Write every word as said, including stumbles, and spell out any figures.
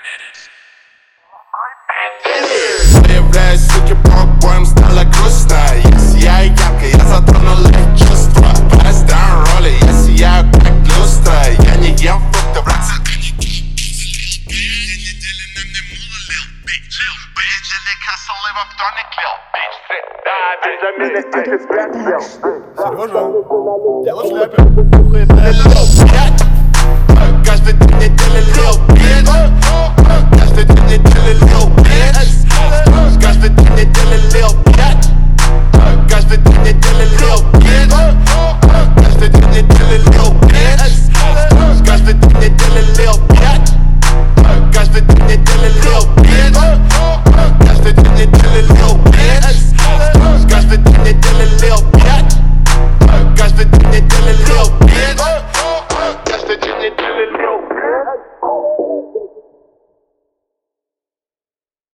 Появляюсь, суки, пробуем, стала грустно. Я сияю ярко, я затронула чувства. Поставим роли, я сияю как люстра. Я не ем фрукты, в рацию. Недели на мне мула лил, bitch. Bitch, я не касал, и во вторник лил, bitch. Да, Бенджамин, ты спрятал. Сережа, я в шляпе. Каждый день недели лил, bitch.